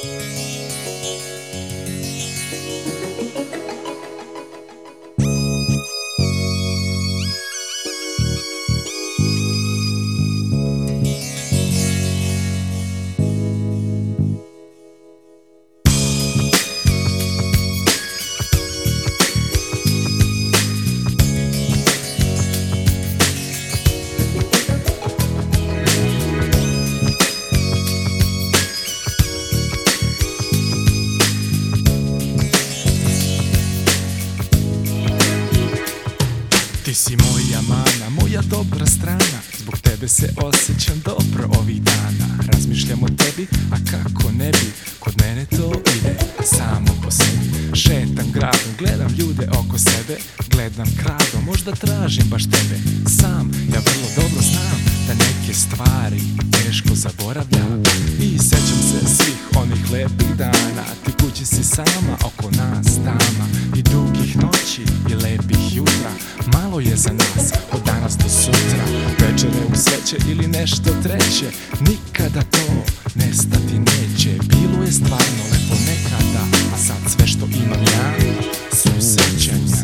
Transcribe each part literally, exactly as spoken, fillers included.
Ti si moja mana, moja dobra strana. Zbog tebe se osjećam dobro ovih dana. Razmišljam o tebi, a kako ne bi. Kod mene to ide samo po sebi. Šetam gradom, gledam ljude oko sebe. Gledam krado, možda tražim baš tebe. Sam, ja vrlo dobro znam da neke stvari teško zaboravljam. I sećam se svih onih lepih dana. Ti kući si sama, oko nas dama. I dugih noći i lepih jutra. Malo je za nas, od danas do sutra. Večere u sveće ili nešto treće. Nikada to nestati neće. Bilo je stvarno lepo nekada, a sad sve što imam ja su sećanja.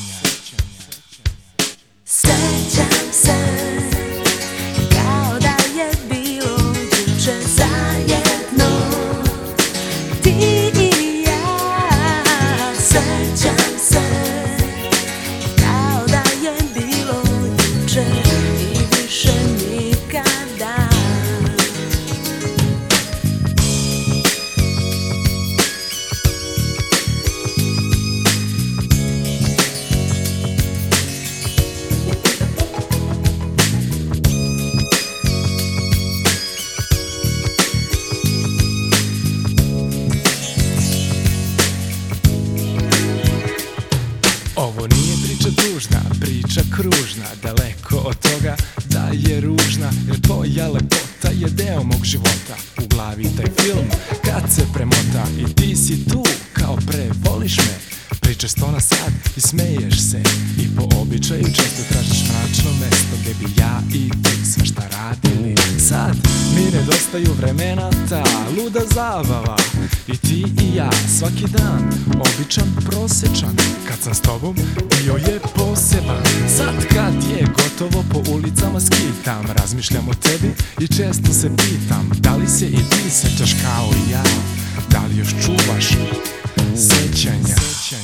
Sećam se kao da je bilo juče zajedno, ti i ja. Sećam se kao da je bilo juče i više nikada. Ovo nije priča tužna, priča kružna. Daleko od toga da je ružna, jer tvoja lepota je deo mog života. U glavi taj film kad se premota i ti si tu kao pre, voliš me. Pričaš sto na sat i smeješ se. I po običaju često tražiš mračno mesto gdje bi ja i ti sve šta radili. Sad mi nedostaju vremena, ta luda zabava. I ti i ja svaki dan, običan, prosečan. Kad sam s tobom, bio je poseban. Sad kad je gotovo, po ulicama skitam. Razmišljam o tebi i često se pitam, da li se i ti sećaš kao i ja? Da li još čuvaš sećanja?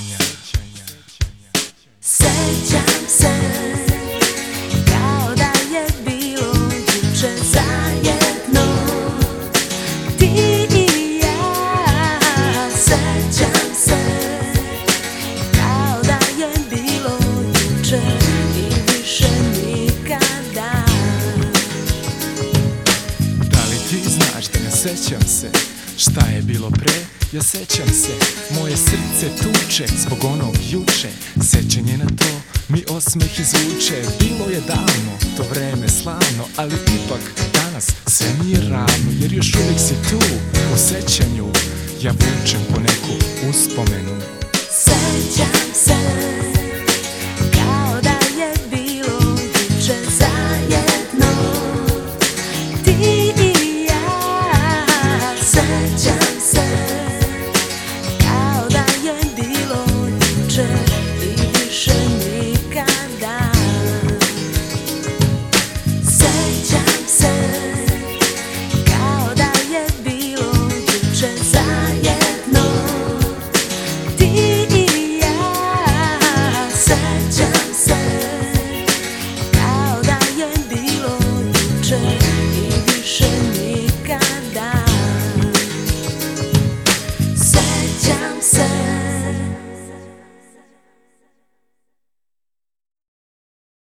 Sećam se kao da je bilo juče zajedno, ti i ja. Sećam se kao da je bilo juče i više nikada. Da li ti znaš da ne sećam se šta je bilo pre? Ja sećam se, moje srce tuče zbog onog juče. Sećanje na to mi osmeh izvuče. Bilo je davno, to vreme slavno, ali ipak danas sve mi je ravno. Jer još uvijek si tu, u sećanju ja vučem po neku uspomenu. Sećam se